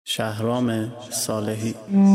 شهرام صالحی.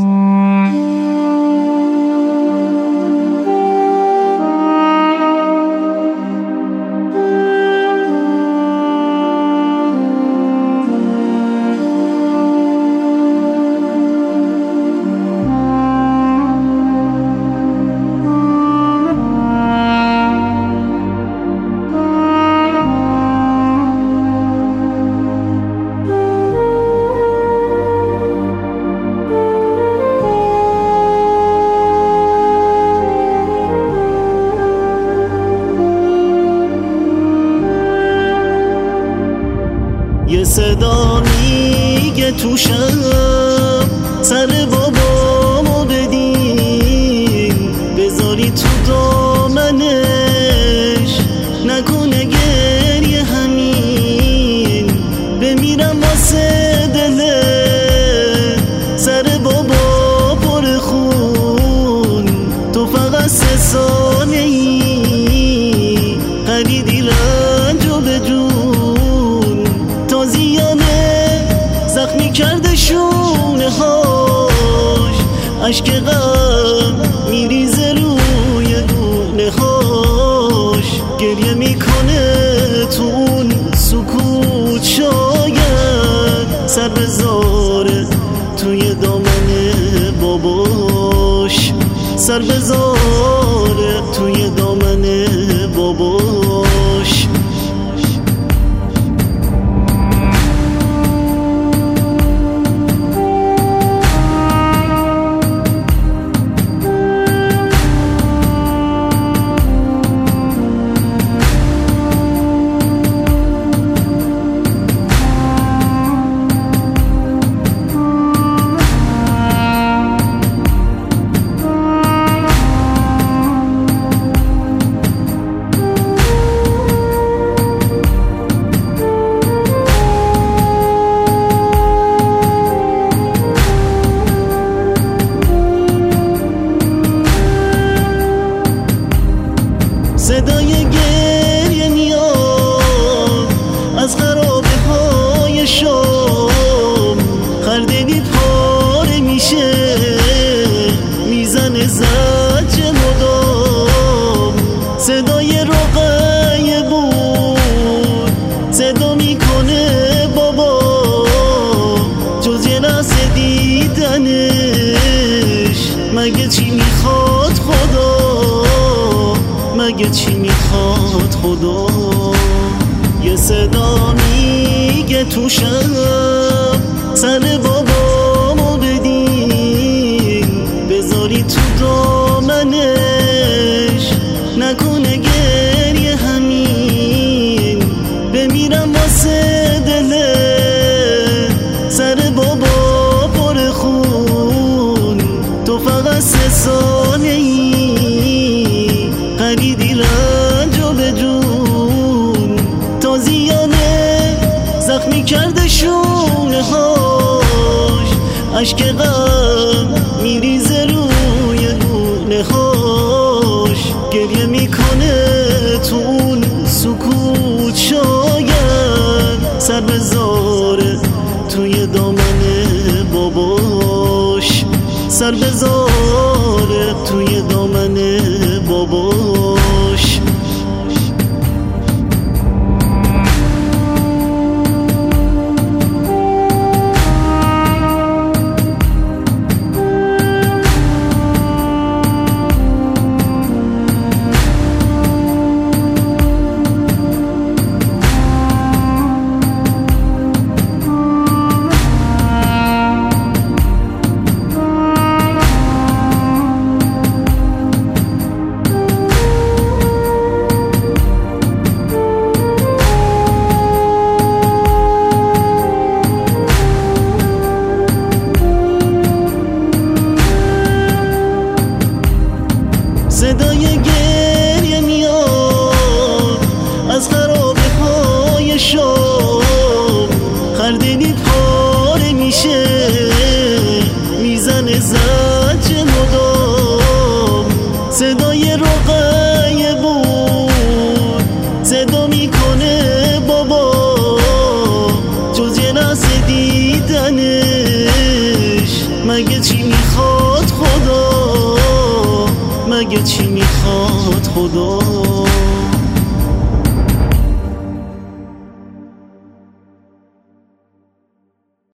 یه صدا میگه تو شب سر بابامو بدین، بذاری تو دامنش نکنه گریه، همین بمیرم واسه دله. سر بابا پر خون، تو فقط 3 ثانیه‌ای خریدی رنج و به جون. تازیانه زخمی کرده شونه هاش، عشق غم میریزه روی گونه هاش. گریه میکنه تو اون سکوت، شاید سر بذاره توی دامن باباش، سر بذاره توی دامن باباش. صدای گریه میاد از خرابه های شام، خردلی پاره میشه میزنه زجر مدام. صدای رقیه بود صدا میکنه بابا، جز یه لحظه دیدنش مگه چی میخواد خدا، مگه چی میخواد خدا. یه صدا میگه تو شب سر بابامو بدین، بذاری تو دامنش نکنه گریه، همین بمیرم واسه دله. سر بابا پر خون، تو فقط 3 ثانیه‌ای خریدی رنج و به جون. تازیانه زخمی کرده شونه هاش، عشق غم میریزه روی گونه هاش. گریه میکنه تو اون سکوت، شاید سر بذاره توی دامن باباش، سر بذاره توی دامن باباش. مگه چی میخواد خدا، مگه چی میخواد خدا.